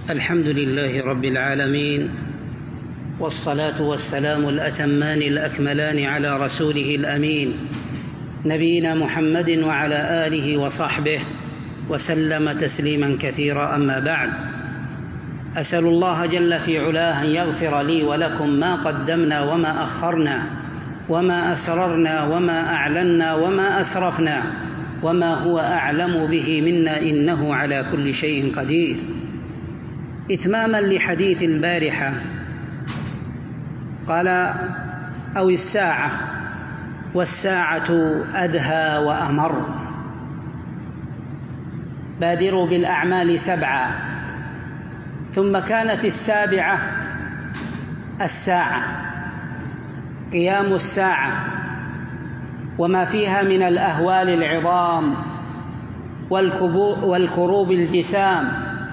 الحمد لله رب العالمين، والصلاة والسلام الأتمان الأكملان على رسوله الأمين نبينا محمد وعلى آله وصحبه وسلم تسليما كثيرا. أما بعد، أسأل الله جل في علاه أن يغفر لي ولكم ما قدمنا وما أخرنا وما أسررنا وما أعلنا وما أسرفنا وما هو أعلم به منا، إنه على كل شيء قدير. إتماما لحديث البارحة، قال أو الساعة، والساعة أدهى وأمر. بادروا بالأعمال 7، ثم كانت 7 الساعة، قيام الساعة وما فيها من الأهوال العظام والكروب الجسام.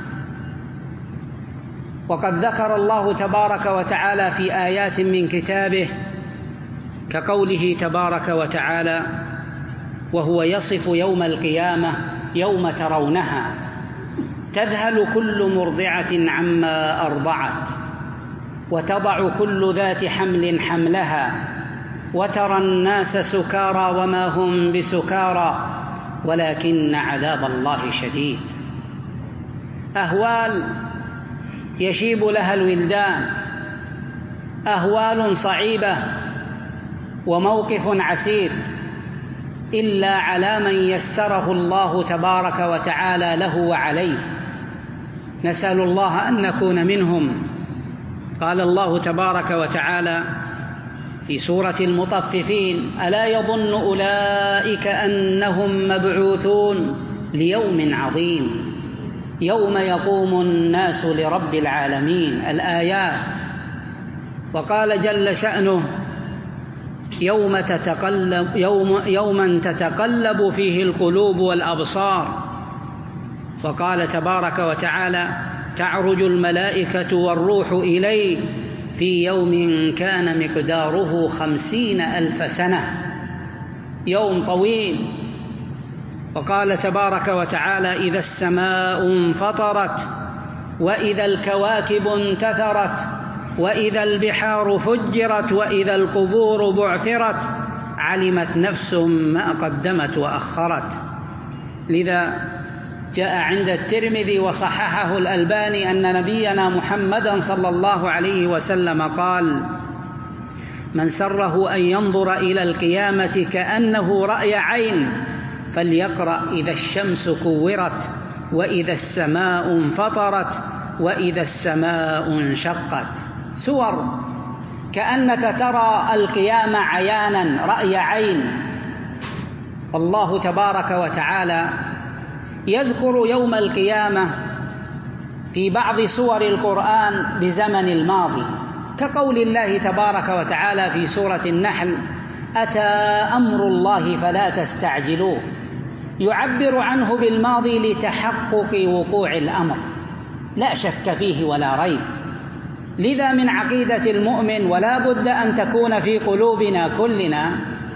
وقد ذكر الله تبارك وتعالى في آيات من كتابه، كقوله تبارك وتعالى: وهو يصف يوم القيامة يوم ترونها تذهل كل مرضعة عما أرضعت وتضع كل ذات حمل حملها وترى الناس سكارى وما هم بسكارى ولكن عذاب الله شديد. أهوال يشيب لها الولدان، أهوال صعيبة وموقف عسير، إلا على من يسره الله تبارك وتعالى له وعليه. نسأل الله أن نكون منهم. قال الله تبارك وتعالى في سورة المطففين: ألا يظن أولئك أنهم مبعوثون ليوم عظيم يوم يقوم الناس لرب العالمين. الآيات. وقال جل شأنه: يوما تتقلب فيه القلوب والأبصار. وقال تبارك وتعالى: تعرج الملائكة والروح إليه في يوم كان مقداره 50,000 سنة، يوم طويل. وقال تبارك وتعالى: إذا السماء انفطرت وإذا الكواكب انتثرت وإذا البحار فجرت وإذا القبور بعثرت علمت نفس ما قدمت وأخرت. لذا جاء عند الترمذي وصححه الألباني أن نبينا محمدا صلى الله عليه وسلم قال: من سره أن ينظر إلى القيامة كأنه رأي عين فليقرأ إذا الشمس كورت وإذا السماء انفطرت وإذا السماء انشقت. سور كأنك ترى القيامة عيانا رأي عين. والله تبارك وتعالى يذكر يوم القيامة في بعض سور القرآن بزمن الماضي، كقول الله تبارك وتعالى في سورة النحل: أتى أمر الله فلا تستعجلوه. يعبر عنه بالماضي لتحقق وقوع الأمر، لا شك فيه ولا ريب. لذا من عقيدة المؤمن، ولا بد أن تكون في قلوبنا كلنا،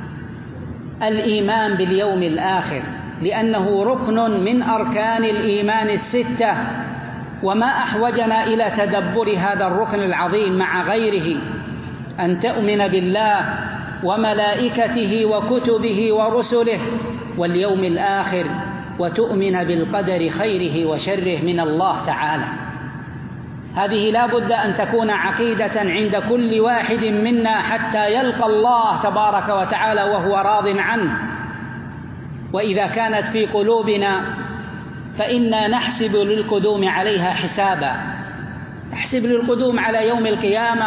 الإيمان باليوم الآخر، لأنه ركن من أركان الإيمان 6. وما أحوجنا إلى تدبر هذا الركن العظيم مع غيره: أن تؤمن بالله وملائكته وكتبه ورسله واليوم الآخر، وتؤمن بالقدر خيره وشره من الله تعالى. هذه لا بد أن تكون عقيدة عند كل واحد منا حتى يلقى الله تبارك وتعالى وهو راض عنه. وإذا كانت في قلوبنا فإنا نحسب للقدوم عليها حسابا، تحسب للقدوم على يوم القيامة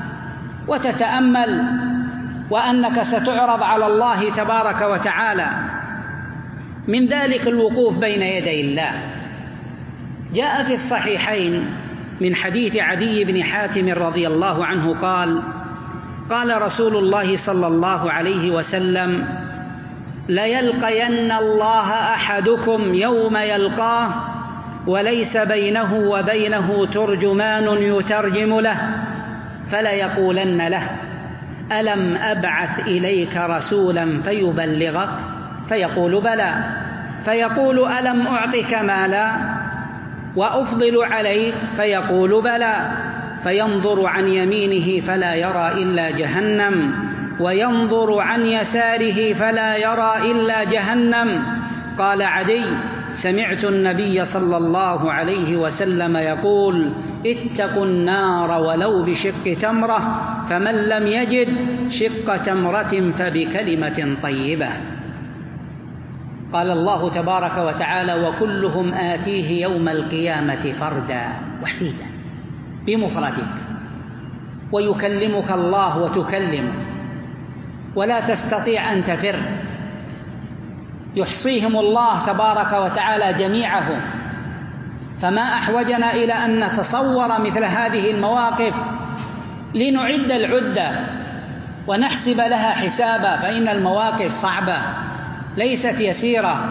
وتتأمل وأنك ستعرض على الله تبارك وتعالى. من ذلك الوقوف بين يدي الله. جاء في الصحيحين من حديث عدي بن حاتم رضي الله عنه قال: قال رسول الله صلى الله عليه وسلم: ليلقين الله أحدكم يوم يلقاه وليس بينه وبينه ترجمان يترجم له، فليقولن له: ألم أبعث إليك رسولا فيبلغك؟ فيقول: بلى. فيقول: ألم أعطك مالا؟ وأفضل عليك؟ فيقول بلى، فينظر عن يمينه فلا يرى إلا جهنم، وينظر عن يساره فلا يرى إلا جهنم. قال عدي: سمعت النبي صلى الله عليه وسلم يقول: اتقوا النار ولو بشق تمرة، فمن لم يجد شق تمرة فبكلمة طيبة. قال الله تبارك وتعالى: وكلهم آتيه يوم القيامة فردا، وحيدا بمفردك، ويكلمك الله وتكلمه، ولا تستطيع أن تفر. يحصيهم الله تبارك وتعالى جميعهم. فما أحوجنا إلى أن نتصور مثل هذه المواقف لنعد العدة ونحسب لها حسابا، فإن المواقف صعبة ليست يسيرة.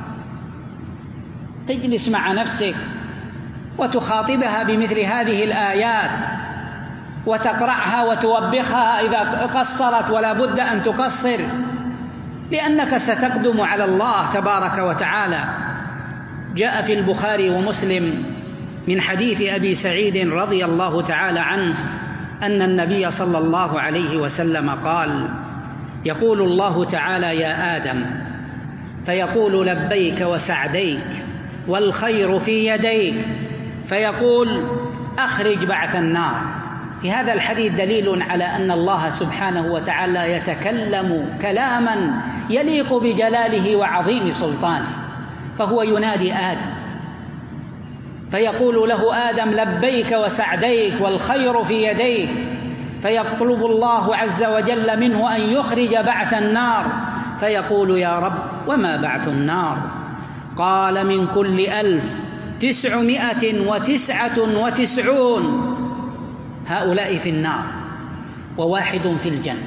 تجلس مع نفسك وتخاطبها بمثل هذه الآيات وتقرعها وتوبخها إذا قصرت، ولا بد أن تقصر، لأنك ستقدم على الله تبارك وتعالى. جاء في البخاري ومسلم من حديث أبي سعيد رضي الله تعالى عنه أن النبي صلى الله عليه وسلم قال: يقول الله تعالى: يا آدم، فيقول: لبيك وسعديك والخير في يديك، فيقول: أخرج بعث النار. في هذا الحديث دليل على أن الله سبحانه وتعالى يتكلم كلاما يليق بجلاله وعظيم سلطانه، فهو ينادي آدم فيقول له: آدم لبيك وسعديك والخير في يديك، فيطلب الله عز وجل منه أن يخرج بعث النار، فيقول: يا رب وما بعث النار؟ قال: من كل 1999 هؤلاء في النار وواحد في الجنة.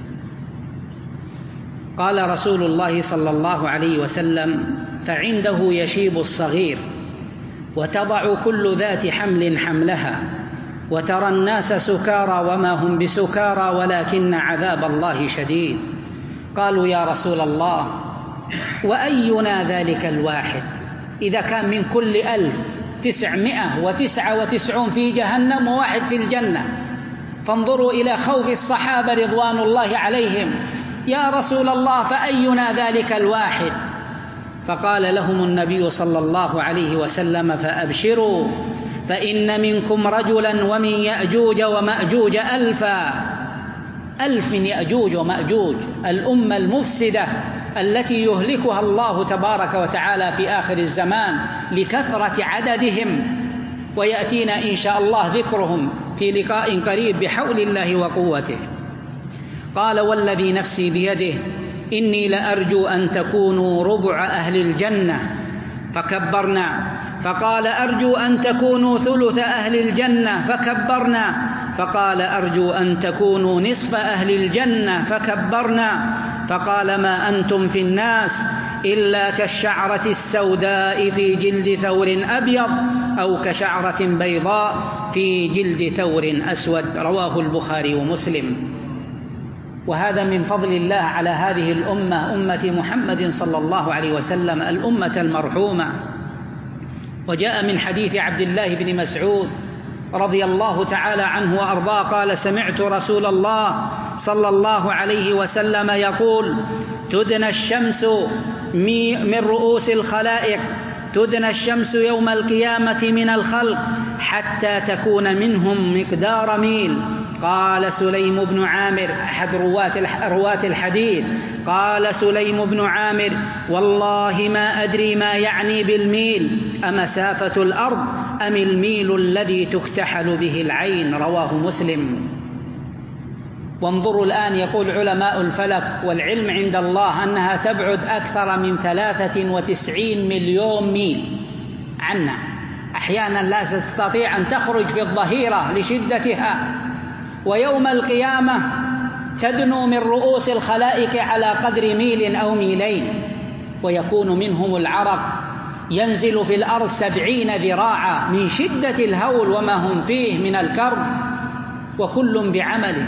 قال رسول الله صلى الله عليه وسلم: فعنده يشيب الصغير، وتضع كل ذات حمل حملها، وترى الناس سكارى وما هم بسكارى ولكن عذاب الله شديد. قالوا: يا رسول الله، وأينا ذلك الواحد؟ إذا كان من كل 1999 في جهنم وواحد في الجنة. فانظروا إلى خوف الصحابة رضوان الله عليهم: يا رسول الله، فأينا ذلك الواحد؟ فقال لهم النبي صلى الله عليه وسلم: فأبشروا، فإن منكم رجلا ومن يأجوج ومأجوج 1000 من يأجوج ومأجوج، الأمة المفسدة التي يهلكها الله تبارك وتعالى في آخر الزمان لكثرة عددهم، ويأتينا إن شاء الله ذكرهم في لقاء قريب بحول الله وقوته. قال: والذي نفسي بيده إني لأرجو أن تكونوا ربع أهل الجنة، فكبرنا. فقال: أرجو أن تكونوا ثلث أهل الجنة، فكبرنا. فقال: أرجو أن تكونوا نصف أهل الجنة، فكبرنا. فقال: ما أنتم في الناس إلا كالشعرة السوداء في جلد ثور أبيض، أو كشعرة بيضاء في جلد ثور أسود. رواه البخاري ومسلم. وهذا من فضل الله على هذه الأمة، أمة محمد صلى الله عليه وسلم، الأمة المرحومة. وجاء من حديث عبد الله بن مسعود رضي الله تعالى عنه وأرضاه قال: سمعت رسول الله صلى الله عليه وسلم يقول: تدنى الشمس من رؤوس الخلائق، تدنى الشمس يوم القيامة من الخلق حتى تكون منهم مقدار ميل. قال سليم بن عامر أحد رواة الحديث: قال سليم بن عامر: والله ما أدري ما يعني بالميل، أمسافة الأرض أم الميل الذي تكتحل به العين. رواه مسلم. وانظروا الآن، يقول علماء الفلك والعلم عند الله أنها تبعد أكثر من 93 مليون ميل عنا. أحيانا لا تستطيع أن تخرج في الظهيرة لشدتها، ويوم القيامة تدنو من رؤوس الخلائق على قدر ميل أو ميلين، ويكون منهم العرق ينزل في الأرض 70 ذراعا من شدة الهول وما هم فيه من الكرب، وكل بعمله.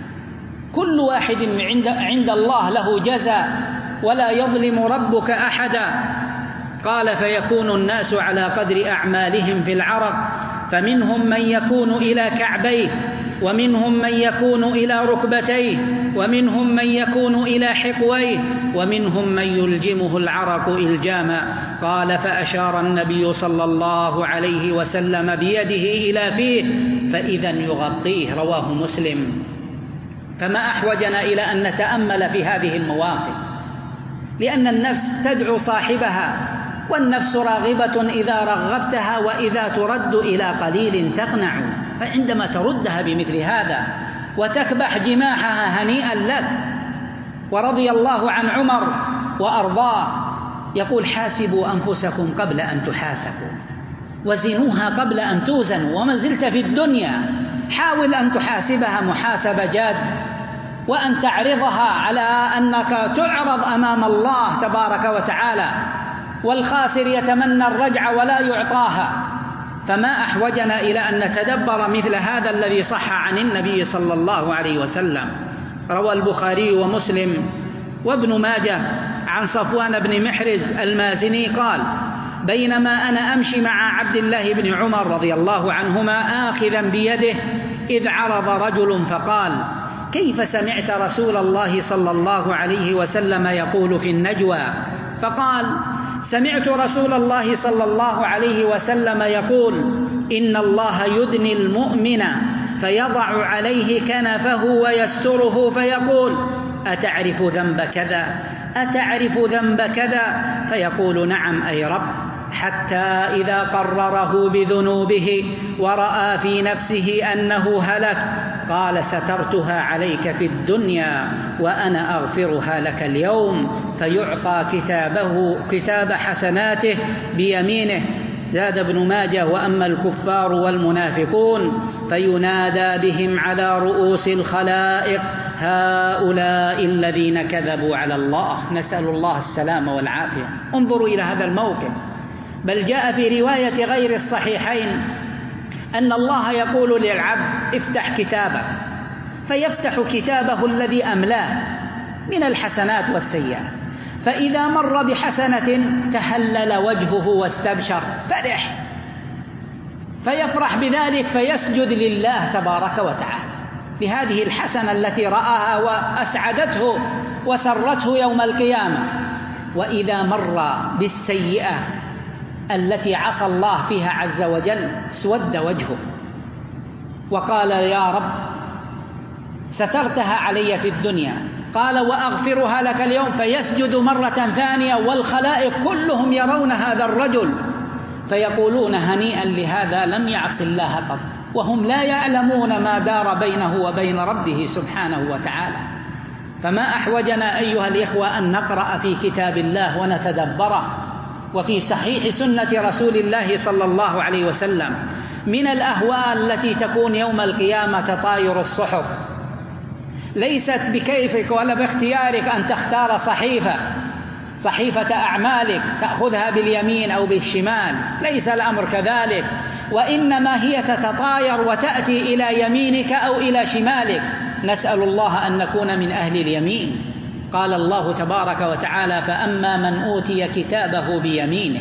كل واحد عند الله له جزاء، ولا يظلم ربك أحدا. قال: فيكون الناس على قدر أعمالهم في العرق، فمنهم من يكون إلى كعبيه، ومنهم من يكون إلى ركبتيه، ومنهم من يكون إلى حقويه، ومنهم من يلجمه العرق إلجاما. قال: فأشار النبي صلى الله عليه وسلم بيده إلى فيه فإذا يغطيه. رواه مسلم. فما أحوجنا إلى أن نتأمل في هذه المواقف، لأن النفس تدعو صاحبها، والنفس راغبة إذا رغبتها، وإذا ترد إلى قليل تقنع. فعندما تردها بمثل هذا وتكبح جماحها هنيئا لك. ورضي الله عن عمر وأرضاه يقول: حاسبوا أنفسكم قبل أن تحاسبوا، وزنوها قبل أن توزنوا. وما زلت في الدنيا حاول أن تحاسبها محاسبة جاد، وأن تعرضها على أنك تعرض أمام الله تبارك وتعالى، والخاسر يتمنى الرجع ولا يعطاها. فما أحوجنا إلى أن نتدبر مثل هذا الذي صح عن النبي صلى الله عليه وسلم. روى البخاري ومسلم وابن ماجه عن صفوان بن محرز المازني قال: بينما أنا أمشي مع عبد الله بن عمر رضي الله عنهما آخذا بيده إذ عرض رجل فقال: كيف سمعت رسول الله صلى الله عليه وسلم يقول في النجوى؟ فقال: سمعت رسول الله صلى الله عليه وسلم يقول: إن الله يدني المؤمن فيضع عليه كنفه ويستره فيقول: أتعرف ذنب كذا؟ أتعرف ذنب كذا؟ فيقول: نعم أي رب. حتى إذا قرره بذنوبه ورأى في نفسه أنه هلك قال: سترتها عليك في الدنيا وأنا أغفرها لك اليوم. فيعطى كتاب حسناته بيمينه. زاد ابن ماجه: وأما الكفار والمنافقون فينادى بهم على رؤوس الخلائق: هؤلاء الذين كذبوا على الله. نسأل الله السلامة والعافية. انظروا إلى هذا الموقف. بل جاء في رواية غير الصحيحين أن الله يقول للعبد: افتح كتابك، فيفتح كتابه الذي أملاه من الحسنات والسيئات، فإذا مر بحسنة تهلل وجهه واستبشر، فرح، فيفرح بذلك فيسجد لله تبارك وتعالى بهذه الحسنة التي رآها وأسعدته وسرته يوم القيامة. وإذا مر بالسيئة التي عصى الله فيها عز وجل اسود وجهه وقال: يا رب سترتها علي في الدنيا، قال: وأغفرها لك اليوم. فيسجد مرة ثانية والخلائق كلهم يرون هذا الرجل فيقولون: هنيئا لهذا لم يعص الله قط، وهم لا يعلمون ما دار بينه وبين ربه سبحانه وتعالى. فما أحوجنا أيها الإخوة أن نقرأ في كتاب الله ونتدبره، وفي صحيح سنة رسول الله صلى الله عليه وسلم من الأهوال التي تكون يوم القيامة تطاير الصحف. ليست بكيفك ولا باختيارك أن تختار صحيفة أعمالك تأخذها باليمين أو بالشمال، ليس الأمر كذلك، وإنما هي تتطاير وتأتي إلى يمينك أو إلى شمالك. نسأل الله أن نكون من أهل اليمين. قال الله تبارك وتعالى: فأما من أوتي كتابه بيمينه.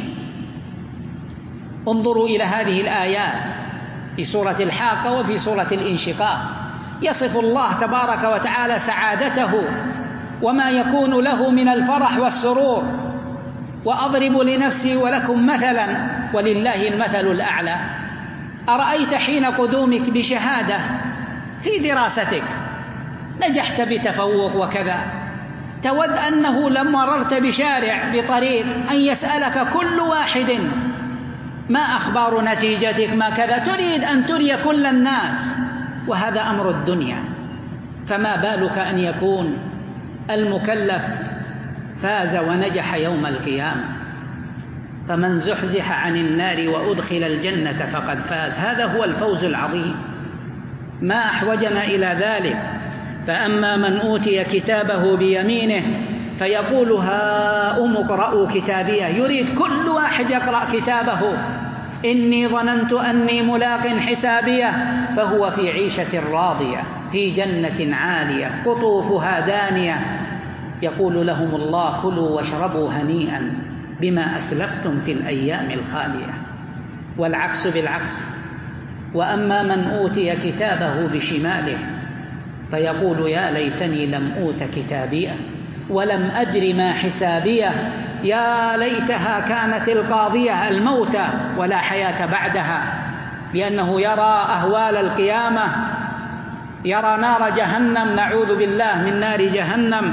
انظروا إلى هذه الآيات في سورة الحاقة وفي سورة الانشقاق، يصف الله تبارك وتعالى سعادته وما يكون له من الفرح والسرور. وأضرب لنفسي ولكم مثلا ولله المثل الأعلى. أرأيت حين قدومك بشهادة في دراستك نجحت بتفوق وكذا، تود أنه لما مررت بشارع بطريق أن يسألك كل واحد: ما أخبار نتيجتك؟ ما كذا، تريد أن تري كل الناس، وهذا أمر الدنيا. فما بالك أن يكون المكلف فاز ونجح يوم القيامة؟ فمن زحزح عن النار وأدخل الجنة فقد فاز. هذا هو الفوز العظيم. ما أحوجنا إلى ذلك. فأما من أوتي كتابه بيمينه فيقول: هاؤم اقرءوا كتابيه. يريد كل واحد يقرأ كتابه: إني ظننت أني ملاق حسابيه. فهو في عيشة راضية في جنة عالية قطوفها دانية. يقول لهم الله: كلوا واشربوا هنيئا بما أسلفتم في الأيام الخالية. والعكس بالعكس. وأما من أوتي كتابه بشماله فيقول يا ليتني لم أوت كتابيه ولم أدر ما حسابيه يا ليتها كانت القاضية الموتى ولا حياة بعدها، لأنه يرى أهوال القيامة، يرى نار جهنم، نعوذ بالله من نار جهنم.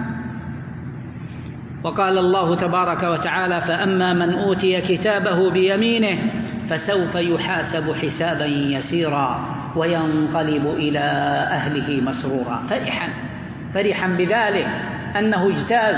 وقال الله تبارك وتعالى فأما من أوتي كتابه بيمينه فسوف يحاسب حسابا يسيرا وينقلب إلى أهله مسرورا، فرحا بذلك أنه اجتاز.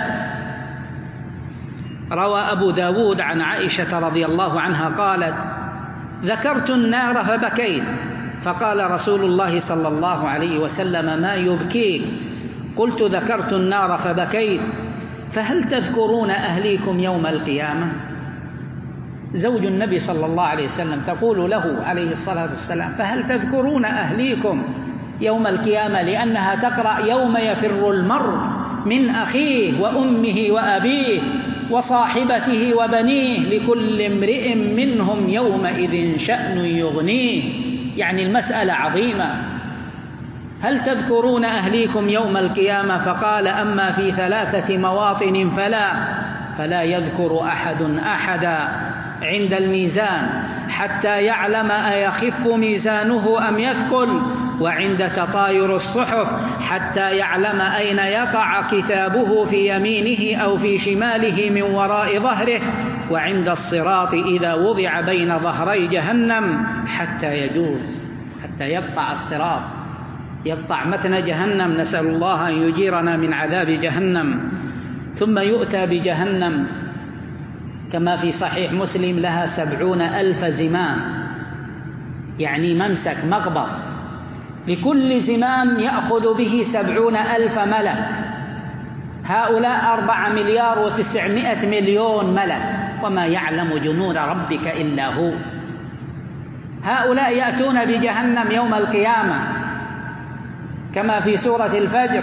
روى أبو داود عن عائشة رضي الله عنها قالت ذكرت النار فبكيت، فقال رسول الله صلى الله عليه وسلم ما يبكيك؟ قلت ذكرت النار فبكيت، فهل تذكرون أهليكم يوم القيامة؟ زوج النبي صلى الله عليه وسلم تقول له عليه الصلاة والسلام فهل تذكرون أهليكم يوم القيامة، لأنها تقرأ يوم يفر المرء من أخيه وأمه وأبيه وصاحبته وبنيه لكل امرئ منهم يومئذ شأن يغنيه، يعني المسألة عظيمة. هل تذكرون أهليكم يوم القيامة؟ فقال أما في 3 مواطن فلا يذكر أحد أحدا عند الميزان حتى يعلم أيخف ميزانه أم يثقل، وعند تطاير الصحف حتى يعلم أين يقع كتابه في يمينه أو في شماله من وراء ظهره، وعند الصراط إذا وضع بين ظهري جهنم حتى يجوز، حتى يقطع الصراط، يقطع متن جهنم، نسأل الله أن يجيرنا من عذاب جهنم. ثم يؤتى بجهنم كما في صحيح مسلم لها 70,000 زمام، يعني ممسك مقبض، لكل زمام يأخذ به 70,000 ملك، هؤلاء 4,900,000,000 ملك، وما يعلم جنود ربك إلا هو. هؤلاء يأتون بجهنم يوم القيامة كما في سورة الفجر،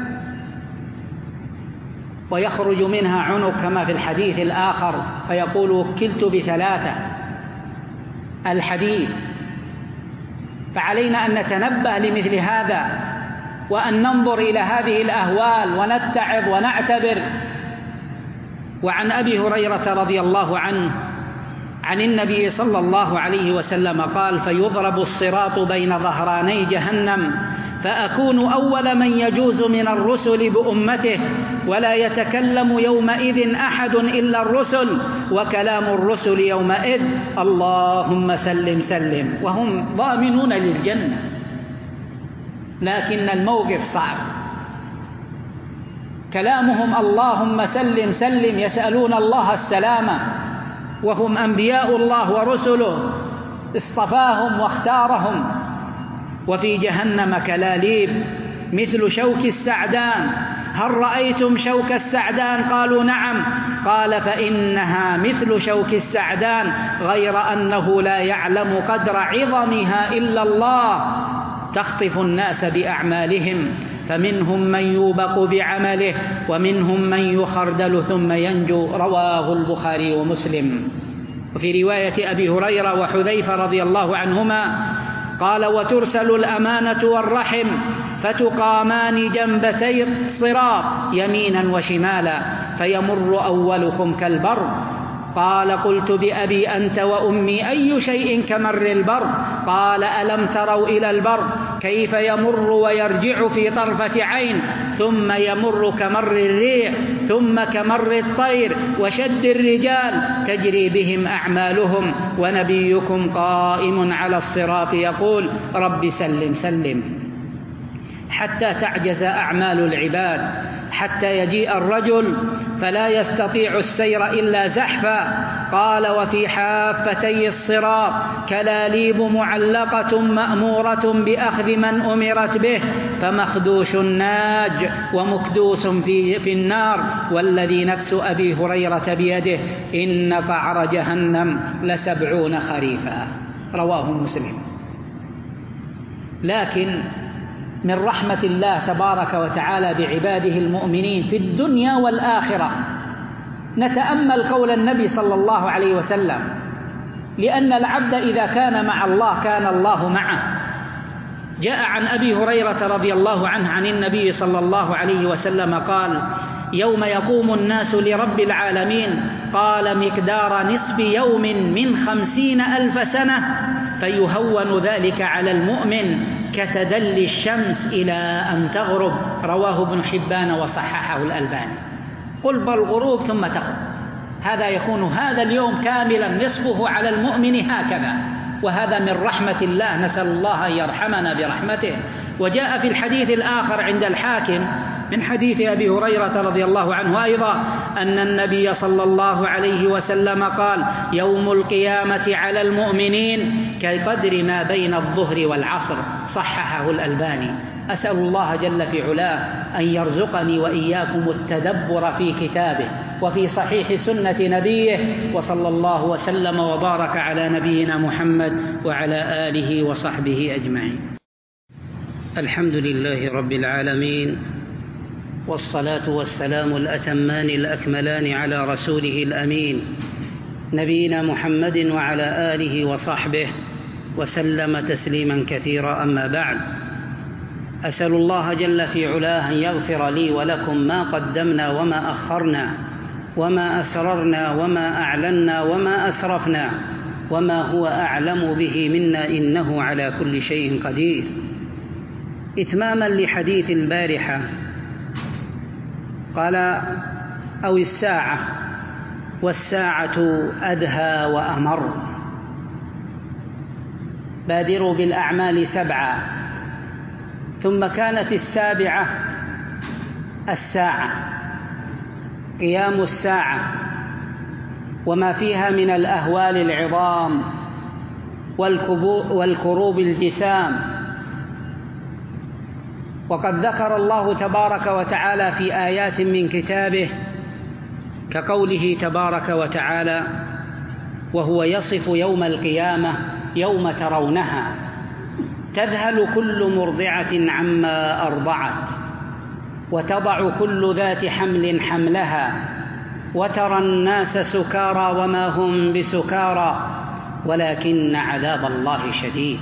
ويخرج منها عنق كما في الحديث الآخر، فيقول وكلت ب3 الحديث. فعلينا أن نتنبه لمثل هذا، وأن ننظر إلى هذه الأهوال ونتعظ ونعتبر. وعن أبي هريرة رضي الله عنه عن النبي صلى الله عليه وسلم قال فيضرب الصراط بين ظهراني جهنم فأكون أول من يجوز من الرسل بأمته، ولا يتكلم يومئذ أحد إلا الرسل، وكلام الرسل يومئذ اللهم سلم سلم، وهم ضامنون للجنة، لكن الموقف صعب. كلامهم اللهم سلم سلم، يسألون الله السلامة، وهم أنبياء الله ورسله اصطفاهم واختارهم. وفي جهنم كلاليب مثل شوك السعدان، هل رأيتم شوك السعدان؟ قالوا نعم. قال فإنها مثل شوك السعدان غير أنه لا يعلم قدر عظمها إلا الله، تخطف الناس بأعمالهم، فمنهم من يوبق بعمله ومنهم من يخردل ثم ينجو. رواه البخاري ومسلم. وفي رواية أبي هريرة وحذيفة رضي الله عنهما قال وترسل الأمانة والرحم فتقامان جنبتي الصراط يمينا وشمالا فيمر أولكم كالبر. قال قلت بأبي أنت وأمي أي شيء كمر البر؟ قال ألم تروا إلى البر كيف يمر ويرجع في طرفة عين، ثم يمر كمر الريح، ثم كمر الطير، وشد الرجال تجري بهم أعمالهم، ونبيكم قائم على الصراط يقول رب سلم سلم، حتى تعجز أعمال العباد، حتى يجيء الرجل فلا يستطيع السير إلا زحفا. قال وفي حافتي الصراط كلاليب معلقة مأمورة بأخذ من أمرت به، فمخدوش ناج ومكدوس في النار، والذي نفس أبي هريرة بيده إن قعر جهنم ل70 خريفا. رواه مسلم. لكن من رحمة الله تبارك وتعالى بعباده المؤمنين في الدنيا والآخرة نتأمل قول النبي صلى الله عليه وسلم: لأن العبد إذا كان مع الله كان الله معه. جاء عن أبي هريرة رضي الله عنه عن النبي صلى الله عليه وسلم قال: يوم يقوم الناس لرب العالمين قال: مقدار نصف يوم من 50,000 سنة، فيهون ذلك على المؤمن كتدلي الشمس إلى أن تغرب. رواه ابن حبان وصححه الألباني. قل بالغروب ثم تغرب، هذا يكون هذا اليوم كاملا نصفه على المؤمن هكذا، وهذا من رحمة الله، نسأل الله أن يرحمنا برحمته. وجاء في الحديث الآخر عند الحاكم من حديث أبي هريرة رضي الله عنه أيضا أن النبي صلى الله عليه وسلم قال: يوم القيامة على المؤمنين كقدر ما بين الظهر والعصر. صححه الألباني. أسأل الله جل في علاه أن يرزقني وإياكم التدبر في كتابه وفي صحيح سنة نبيه، وصلى الله وسلم وبارك على نبينا محمد وعلى آله وصحبه أجمعين. الحمد لله رب العالمين، والصلاة والسلام الأتمان الأكملان على رسوله الأمين نبينا محمد وعلى آله وصحبه وسلم تسليما كثيرا. أما بعد، أسأل الله جل في علاه أن يغفر لي ولكم ما قدمنا وما أخرنا وما أسررنا وما أعلنا وما أسرفنا وما هو أعلم به منا، إنه على كل شيء قدير. إتماما لحديث البارحة، قال: أو الساعة، والساعة أدهى وأمر. بادروا بالأعمال 7، ثم كانت 7 الساعة، قيام الساعة وما فيها من الأهوال العظام والكروب الجسام. وقد ذكر الله تبارك وتعالى في آيات من كتابه كقوله تبارك وتعالى: وهو يصف يوم القيامة يوم ترونها تذهل كل مرضعة عما أرضعت وتضع كل ذات حمل حملها وترى الناس سكارى وما هم بسكارى ولكن عذاب الله شديد.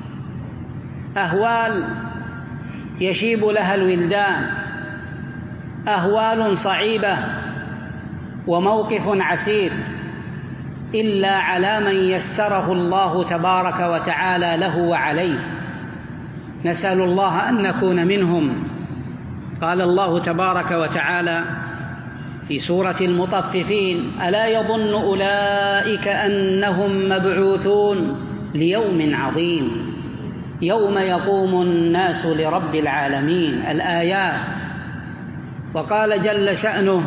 أهوال يشيب لها الولدان، أهوال صعيبة وموقف عسير، إلا على من يسره الله تبارك وتعالى له وعليه. نسأل الله أن نكون منهم. قال الله تبارك وتعالى في سورة المطففين: ألا يظن أولئك أنهم مبعوثون ليوم عظيم يوم يقوم الناس لرب العالمين. الآيات. وقال جل شأنه: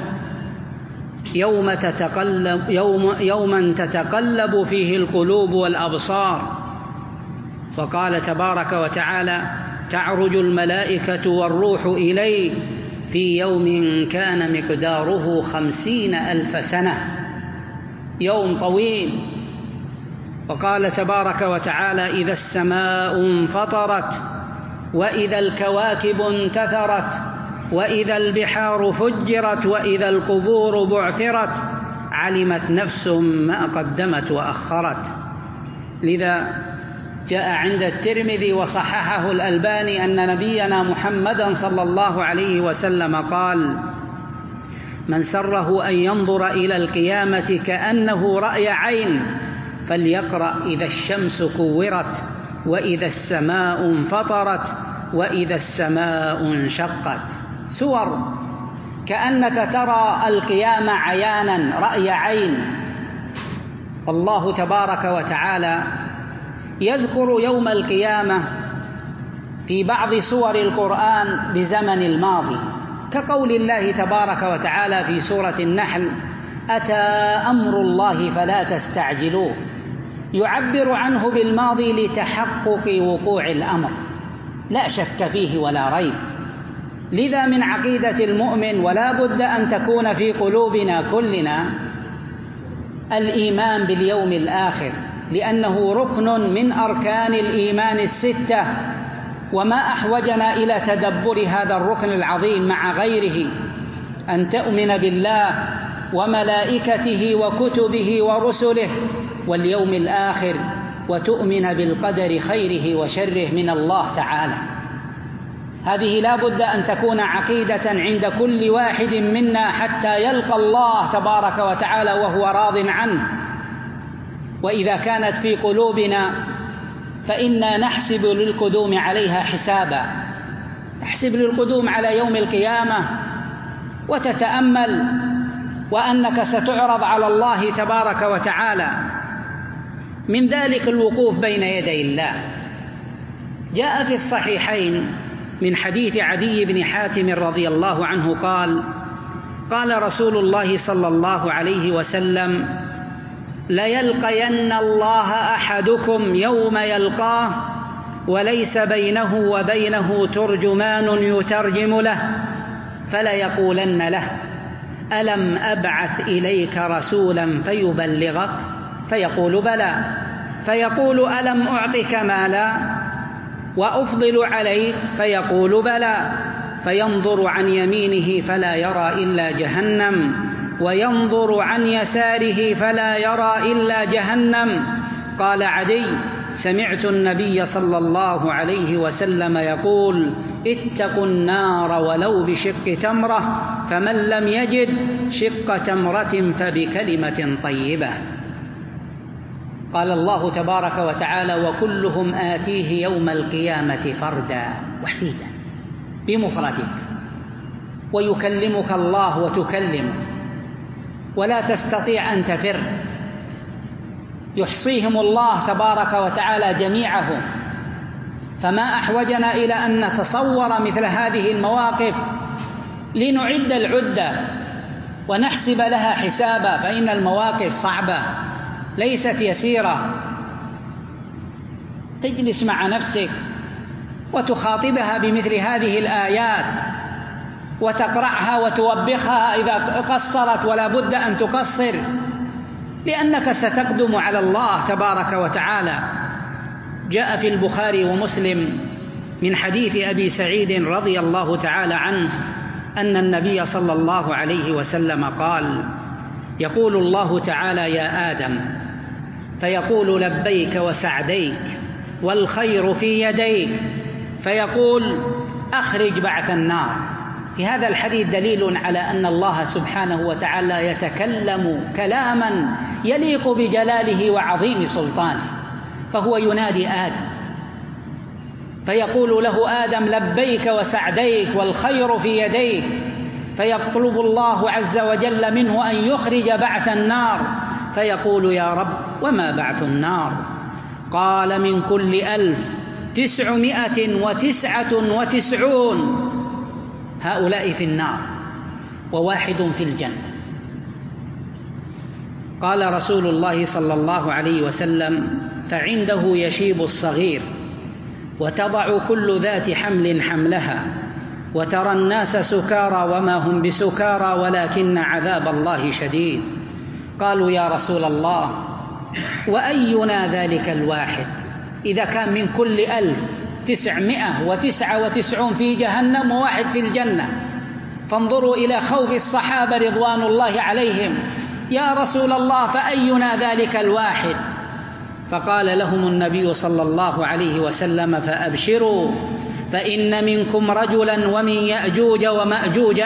يوما تتقلب فيه القلوب والأبصار. وقال تبارك وتعالى: تعرج الملائكة والروح إليه في يوم كان مقداره 50,000 سنة، يوم طويل. وقال تبارك وتعالى: إذا السماء انفطرت وإذا الكواكب انتثرت وإذا البحار فجرت وإذا القبور بعثرت علمت نفس ما قدمت وأخرت. لذا جاء عند الترمذي وصححه الألباني أن نبينا محمدا صلى الله عليه وسلم قال: من سره أن ينظر إلى القيامة كأنه رأي عين فليقرأ إذا الشمس كورت وإذا السماء انفطرت وإذا السماء انشقت. سور كأنك ترى القيامة عيانا رأي عين. والله تبارك وتعالى يذكر يوم القيامة في بعض سور القرآن بزمن الماضي، كقول الله تبارك وتعالى في سورة النحل: أتى أمر الله فلا تستعجلوه. يعبر عنه بالماضي لتحقق وقوع الأمر، لا شك فيه ولا ريب. لذا من عقيدة المؤمن ولا بد أن تكون في قلوبنا كلنا الإيمان باليوم الآخر، لأنه ركن من أركان الإيمان 6، وما أحوجنا إلى تدبر هذا الركن العظيم مع غيره: أن تؤمن بالله وملائكته وكتبه ورسله واليوم الآخر، وتؤمن بالقدر خيره وشره من الله تعالى. هذه لا بد أن تكون عقيدة عند كل واحد منا حتى يلقى الله تبارك وتعالى وهو راض عنه. وإذا كانت في قلوبنا فإنا نحسب للقدوم عليها حسابا، تحسب للقدوم على يوم القيامة وتتأمل وأنك ستعرض على الله تبارك وتعالى. من ذلك الوقوف بين يدي الله. جاء في الصحيحين من حديث عدي بن حاتم رضي الله عنه قال: قال رسول الله صلى الله عليه وسلم: ليلقين الله أحدكم يوم يلقاه وليس بينه وبينه ترجمان يترجم له، فليقولن له: ألم أبعث إليك رسولا فيبلغك؟ فيقول: بلى. فيقول: ألم أعطك مالا وأفضل عليك؟ فيقول: بلى. فينظر عن يمينه فلا يرى إلا جهنم، وينظر عن يساره فلا يرى إلا جهنم. قال عدي: سمعت النبي صلى الله عليه وسلم يقول: اتقوا النار ولو بشق تمرة، فمن لم يجد شق تمرة فبكلمة طيبة. قال الله تبارك وتعالى: وكلهم آتيه يوم القيامة فردا، وحيدا بمفردك، ويكلمك الله وتكلمه ولا تستطيع أن تفر. يحصيهم الله تبارك وتعالى جميعهم. فما أحوجنا إلى أن نتصور مثل هذه المواقف لنعد العدة ونحسب لها حسابا، فإن المواقف صعبة ليست يسيرة. تجلس مع نفسك وتخاطبها بمثل هذه الآيات وتقرأها وتوبخها إذا قصرت، ولا بد أن تقصر، لأنك ستقدم على الله تبارك وتعالى. جاء في البخاري ومسلم من حديث أبي سعيد رضي الله تعالى عنه أن النبي صلى الله عليه وسلم قال: يقول الله تعالى: يا آدم، فيقول: لبيك وسعديك والخير في يديك، فيقول: أخرج بعث النار. في هذا الحديث دليل على أن الله سبحانه وتعالى يتكلم كلاما يليق بجلاله وعظيم سلطانه، فهو ينادي آدم فيقول له: آدم لبيك وسعديك والخير في يديك، فيطلب الله عز وجل منه أن يخرج بعث النار، فيقول: يا رب وما بعث النار؟ قال: من كل 1999 هؤلاء في النار وواحد في الجنة. قال رسول الله صلى الله عليه وسلم: فعنده يشيب الصغير، وتضع كل ذات حمل حملها، وترى الناس سكارى وما هم بسكارى ولكن عذاب الله شديد. قالوا: يا رسول الله، وأينا ذلك الواحد؟ إذا كان من كل 1999 في جهنم وواحد في الجنة. فانظروا إلى خوف الصحابة رضوان الله عليهم: يا رسول الله، فأينا ذلك الواحد؟ فقال لهم النبي صلى الله عليه وسلم: فأبشروا، فإن منكم رجلا ومن يأجوج ومأجوج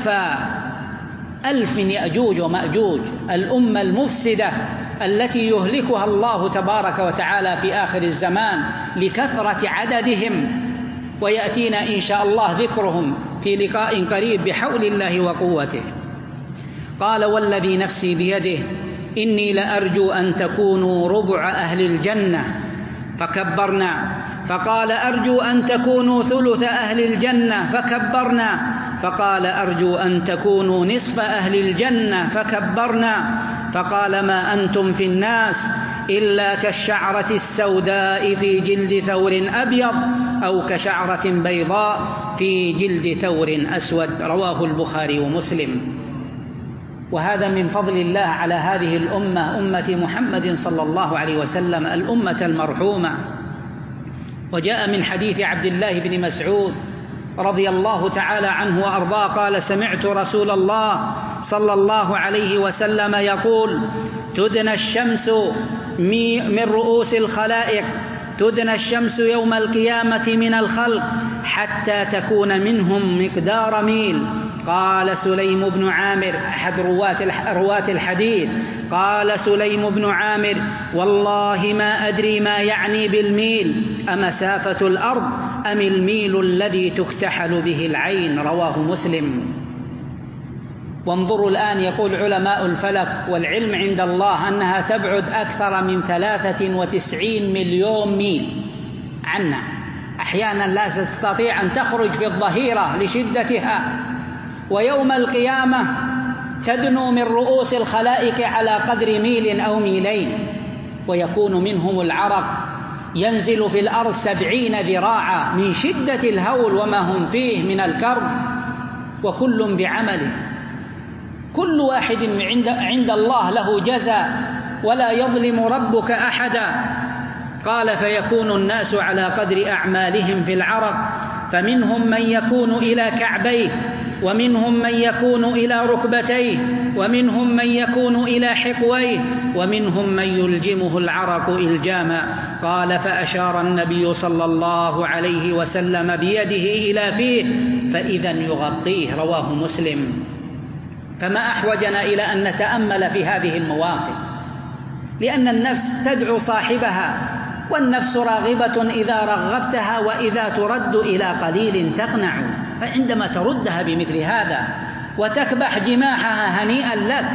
1000 من يأجوج ومأجوج، الأمة المفسدة التي يهلكها الله تبارك وتعالى في آخر الزمان لكثرة عددهم، ويأتينا إن شاء الله ذكرهم في لقاء قريب بحول الله وقوته. قال: والذي نفسي بيده إني لأرجو أن تكونوا ربع أهل الجنة، فكبرنا. فقال: أرجو أن تكونوا ثلث أهل الجنة، فكبرنا. فقال: أرجو أن تكونوا نصف أهل الجنة، فكبرنا. فقال: ما أنتم في الناس إلا كالشعرة السوداء في جلد ثور أبيض، أو كشعرة بيضاء في جلد ثور أسود. رواه البخاري ومسلم. وهذا من فضل الله على هذه الأمة، أمة محمد صلى الله عليه وسلم، الأمة المرحومة. وجاء من حديث عبد الله بن مسعود رضي الله تعالى عنه وأرضاه قال: سمعت رسول الله صلى الله عليه وسلم يقول: تدنى الشمس من رؤوس الخلائق، تدنى الشمس يوم القيامة من الخلق حتى تكون منهم مقدار ميل. قال سليم بن عامر أحد رواة الحديث، قال سليم بن عامر: والله ما أدري ما يعني بالميل، أمسافة الأرض أم الميل الذي تكتحل به العين. رواه مسلم. وانظروا الآن، يقول علماء الفلك والعلم عند الله أنها تبعد أكثر من 93 مليون ميل عنا. أحيانا لا تستطيع أن تخرج في الظهيرة لشدتها، ويوم القيامة تدنو من رؤوس الخلائق على قدر ميل أو ميلين، ويكون منهم العرق ينزل في الأرض 70 ذراعا من شدة الهول وما هم فيه من الكرب، وكل بعمله، كل واحد عند الله له جزاء ولا يظلم ربك أحدا. قال: فيكون الناس على قدر أعمالهم في العرق، فمنهم من يكون إلى كعبيه، ومنهم من يكون إلى ركبتيه، ومنهم من يكون إلى حقويه، ومنهم من يلجمه العرق إلجاما. قال: فأشار النبي صلى الله عليه وسلم بيده إلى فيه فإذا يغطيه. رواه مسلم. فما أحوجنا إلى أن نتأمل في هذه المواقف، لأن النفس تدعو صاحبها، والنفس راغبة إذا رغبتها، وإذا ترد إلى قليل تقنع. فعندما تردها بمثل هذا وتكبح جماحها هنيئا لك.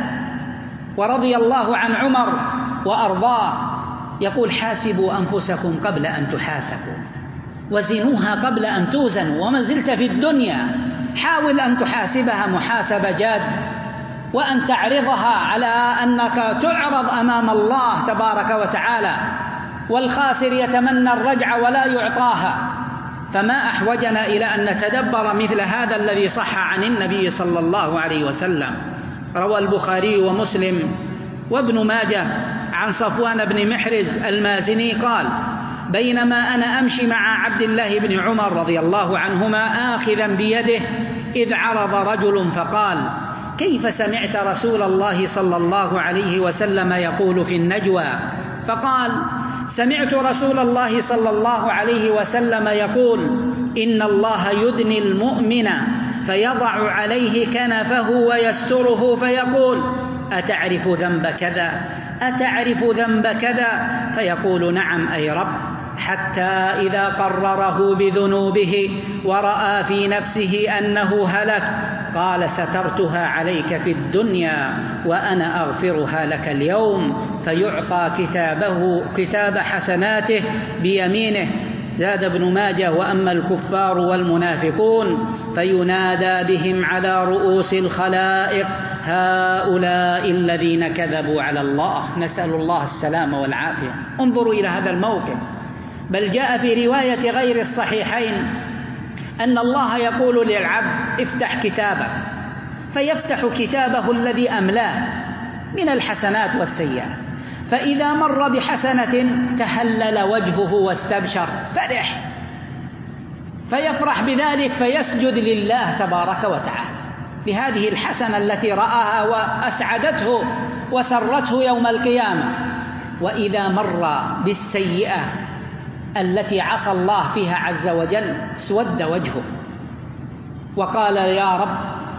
ورضي الله عن عمر وأرضاه يقول: حاسبوا أنفسكم قبل أن تحاسبوا، وزنوها قبل أن توزنوا. وما زلت في الدنيا حاول أن تحاسبها محاسبة جاد، وأن تعرضها على أنك تعرض أمام الله تبارك وتعالى، والخاسر يتمنى الرجع ولا يعطاها. فما أحوجنا إلى أن نتدبر مثل هذا الذي صح عن النبي صلى الله عليه وسلم. روى البخاري ومسلم وابن ماجه عن صفوان بن محرز المازني قال: بينما أنا أمشي مع عبد الله بن عمر رضي الله عنهما آخذا بيده، إذ عرض رجل فقال: كيف سمعت رسول الله صلى الله عليه وسلم يقول في النجوى؟ فقال: سمعت رسول الله صلى الله عليه وسلم يقول: إن الله يدني المؤمن فيضع عليه كنفه ويستره فيقول: أتعرف ذنب كذا؟ أتعرف ذنب كذا؟ فيقول: نعم أي رب. حتى إذا قرره بذنوبه ورأى في نفسه أنه هلك قال: سترتها عليك في الدنيا وأنا أغفرها لك اليوم. فيعطى كتاب حسناته بيمينه. زاد ابن ماجه: وأما الكفار والمنافقون فينادى بهم على رؤوس الخلائق: هؤلاء الذين كذبوا على الله. نسأل الله السلامة والعافية. انظروا إلى هذا الموقف. بل جاء في رواية غير الصحيحين أن الله يقول للعبد: افتح كتابك، فيفتح كتابه الذي أملاه من الحسنات والسيئات، فإذا مر بحسنة تهلل وجهه واستبشر، فرح، فيفرح بذلك فيسجد لله تبارك وتعالى بهذه الحسنة التي رآها وأسعدته وسرته يوم القيامة. وإذا مر بالسيئة التي عصى الله فيها عز وجل اسود وجهه وقال: يا رب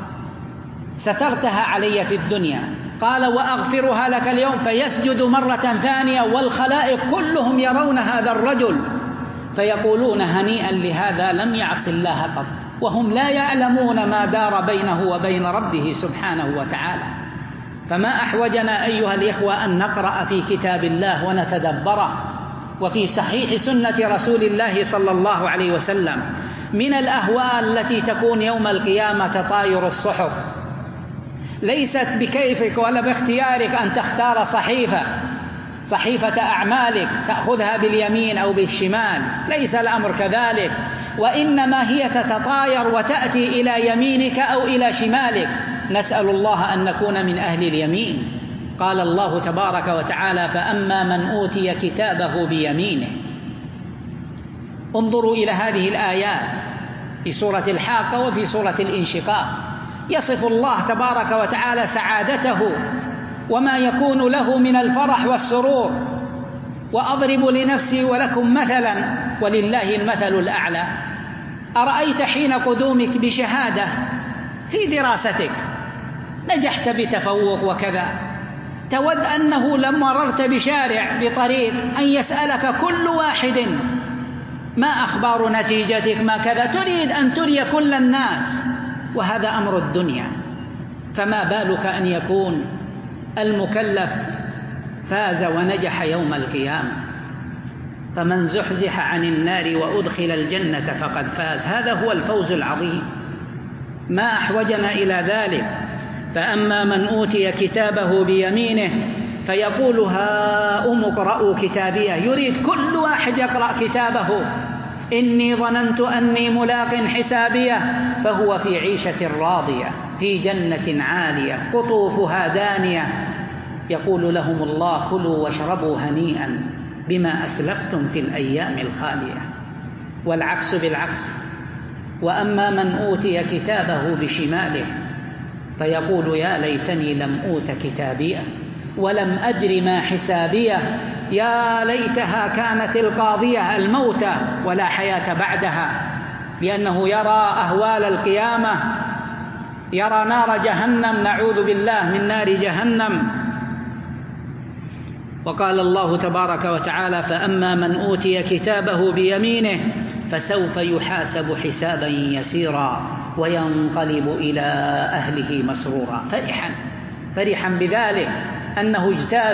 سترتها علي في الدنيا، قال: وأغفرها لك اليوم. فيسجد مرة ثانية والخلائق كلهم يرون هذا الرجل فيقولون: هنيئا لهذا لم يعص الله قط، وهم لا يعلمون ما دار بينه وبين ربه سبحانه وتعالى. فما أحوجنا أيها الإخوة أن نقرأ في كتاب الله ونتدبره، وفي صحيح سنة رسول الله صلى الله عليه وسلم. من الأهوال التي تكون يوم القيامة تطاير الصحف، ليست بكيفك ولا باختيارك أن تختار صحيفة أعمالك تأخذها باليمين أو بالشمال، ليس الأمر كذلك، وإنما هي تتطاير وتأتي إلى يمينك أو إلى شمالك. نسأل الله أن نكون من أهل اليمين. قال الله تبارك وتعالى: فأما من أوتي كتابه بيمينه. انظروا إلى هذه الآيات في سورة الحاقة وفي سورة الانشقاق. يصف الله تبارك وتعالى سعادته وما يكون له من الفرح والسرور. وأضرب لنفسي ولكم مثلا ولله المثل الأعلى. أرأيت حين قدومك بشهادة في دراستك نجحت بتفوق وكذا، تود أنه لما مررت بشارع بطريق أن يسألك كل واحد ما أخبار نتيجتك ما كذا، تريد أن تري كل الناس، وهذا أمر الدنيا. فما بالك أن يكون المكلف فاز ونجح يوم القيامة؟ فمن زحزح عن النار وأدخل الجنة فقد فاز. هذا هو الفوز العظيم، ما أحوجنا إلى ذلك. فأما من أوتي كتابه بيمينه فيقول هاؤم اقرءوا كتابيه، يريد كل واحد يقرأ كتابه. إني ظننت أني ملاق حسابيه، فهو في عيشة راضية في جنة عالية قطوفها دانية. يقول لهم الله كلوا واشربوا هنيئا بما أسلفتم في الأيام الخالية. والعكس بالعكس. وأما من أوتي كتابه بشماله فيقول يا ليتني لم أوت كتابيه ولم أدر ما حسابيه، يا ليتها كانت القاضية، الموت ولا حياة بعدها، لأنه يرى أهوال القيامة، يرى نار جهنم، نعوذ بالله من نار جهنم. وقال الله تبارك وتعالى فأما من أوتي كتابه بيمينه فسوف يحاسب حسابا يسيرا وينقلب إلى أهله مسرورا، فرحا بذلك أنه اجتاز.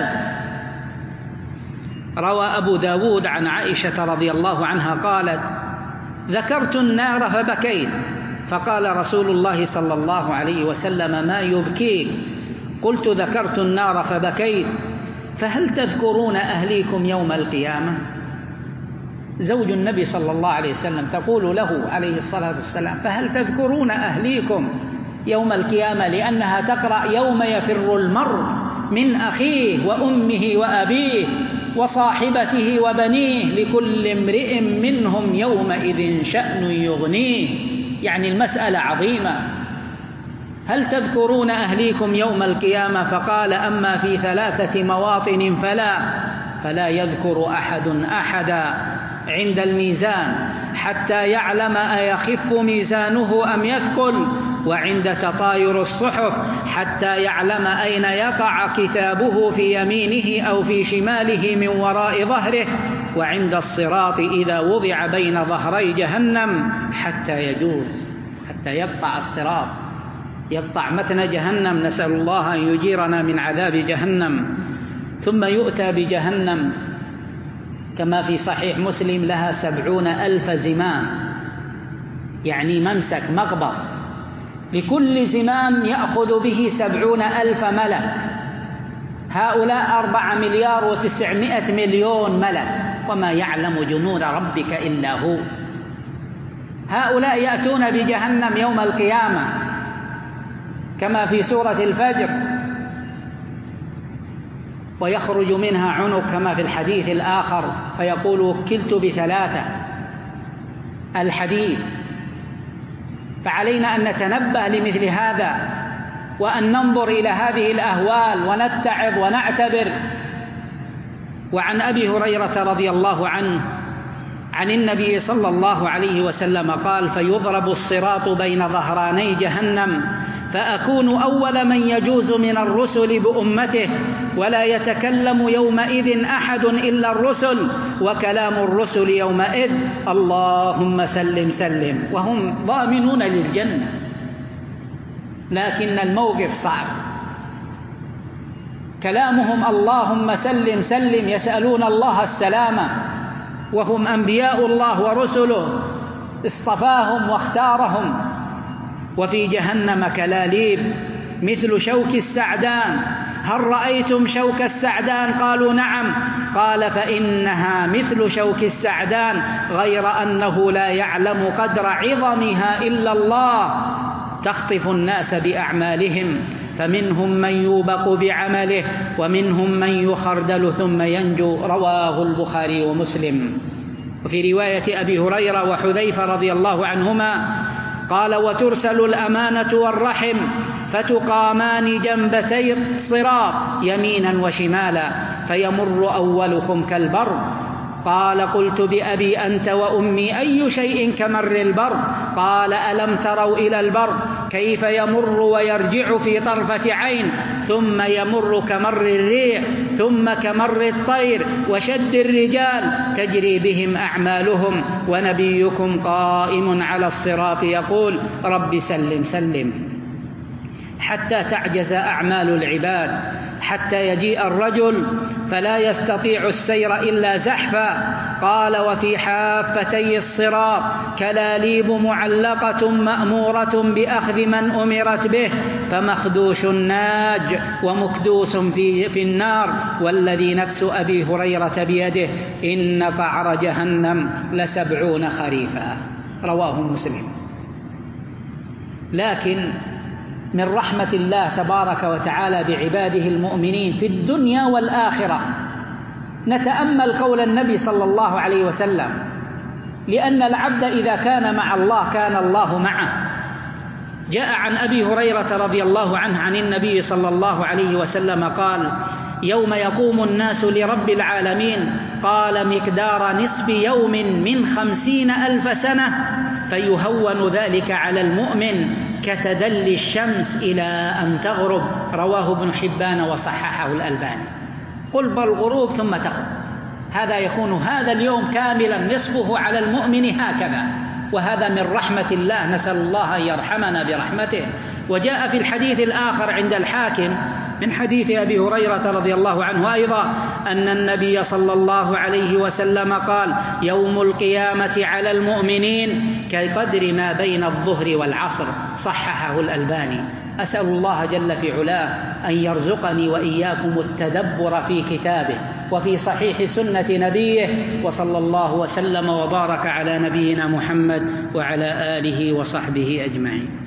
روى أبو داود عن عائشة رضي الله عنها قالت ذكرت النار فبكيت، فقال رسول الله صلى الله عليه وسلم ما يبكيك؟ قلت ذكرت النار فبكيت، فهل تذكرون أهليكم يوم القيامة؟ زوج النبي صلى الله عليه وسلم تقول له عليه الصلاة والسلام فهل تذكرون أهليكم يوم القيامة، لأنها تقرأ يوم يفر المرء من أخيه وأمه وأبيه وصاحبته وبنيه لكل امرئ منهم يومئذ شأن يغنيه، يعني المسألة عظيمة. هل تذكرون أهليكم يوم القيامة؟ فقال أما في 3 مواطن فلا يذكر أحد أحدا عند الميزان حتى يعلم أيخف ميزانه أم يثقل، وعند تطاير الصحف حتى يعلم أين يقع كتابه في يمينه أو في شماله من وراء ظهره، وعند الصراط إذا وضع بين ظهري جهنم حتى يجوز، حتى يقطع الصراط، يقطع متن جهنم، نسأل الله أن يجيرنا من عذاب جهنم. ثم يؤتى بجهنم كما في صحيح مسلم لها 70,000 زمام، يعني ممسك مقبض، لكل زمام يأخذ به 70,000 ملك. هؤلاء 4,900,000,000 ملك، وما يعلم جنود ربك إلا هو. هؤلاء يأتون بجهنم يوم القيامة كما في سورة الفجر، ويخرج منها عنق كما في الحديث الآخر، فيقول وكلت ب3 الحديث. فعلينا أن نتنبه لمثل هذا، وأن ننظر إلى هذه الأهوال ونتعظ ونعتبر. وعن أبي هريرة رضي الله عنه عن النبي صلى الله عليه وسلم قال فيضرب الصراط بين ظهراني جهنم فأكون أول من يجوز من الرسل بأمته، ولا يتكلم يومئذ أحد إلا الرسل، وكلام الرسل يومئذ اللهم سلم سلم، وهم ضامنون للجنة، لكن الموقف صعب. كلامهم اللهم سلم سلم، يسألون الله السلامة، وهم أنبياء الله ورسله اصطفاهم واختارهم. وفي جهنم كلاليب مثل شوك السعدان، هل رأيتم شوك السعدان؟ قالوا نعم. قال فإنها مثل شوك السعدان، غير أنه لا يعلم قدر عظمها إلا الله. تخطف الناس بأعمالهم، فمنهم من يوبق بعمله ومنهم من يخردل ثم ينجو. رواه البخاري ومسلم. وفي رواية أبي هريرة وحذيفة رضي الله عنهما قال: وترسل الأمانة والرحم فتقامان جنبتي الصراط يمينا وشمالا فيمر أولكم كالبر. قال: قلت: بأبي أنت وأمي أي شيء كمر البر؟ قال: ألم تروا إلى البر كيف يمر ويرجع في طرفة عين، ثم يمر كمر الريح، ثم كمر الطير وشد الرجال تجري بهم أعمالهم، ونبيكم قائم على الصراط يقول: رب سلم سلم، حتى تعجز أعمال العباد، حتى يجيء الرجل فلا يستطيع السير إلا زحفا. قال: وفي حافتي الصراط كلاليب معلقة مأمورة بأخذ من أمرت به، فمخدوش ناج ومكدوس في النار، والذي نفس أبي هريرة بيده إن قعر جهنم ل70 خريفا. رواه مسلم. لكن من رحمة الله تبارك وتعالى بعباده المؤمنين في الدنيا والآخرة نتأمل قول النبي صلى الله عليه وسلم: لأن العبد إذا كان مع الله كان الله معه. جاء عن أبي هريرة رضي الله عنه عن النبي صلى الله عليه وسلم قال: يوم يقوم الناس لرب العالمين، قال: مقدار نصف يوم من 50,000 سنة، فيهون ذلك على المؤمن كتدلي الشمس إلى أن تغرب. رواه ابن حبان وصححه الألباني. قل بالغروب ثم تغرب، هذا يكون هذا اليوم كاملا نصفه على المؤمن هكذا، وهذا من رحمة الله، نسأل الله أن يرحمنا برحمته. وجاء في الحديث الآخر عند الحاكم من حديث أبي هريرة رضي الله عنه أيضا أن النبي صلى الله عليه وسلم قال: يوم القيامة على المؤمنين كقدر ما بين الظهر والعصر. صححه الألباني. أسأل الله جل في علاه أن يرزقني وإياكم التدبر في كتابه وفي صحيح سنة نبيه، وصلى الله وسلم وبارك على نبينا محمد وعلى آله وصحبه أجمعين.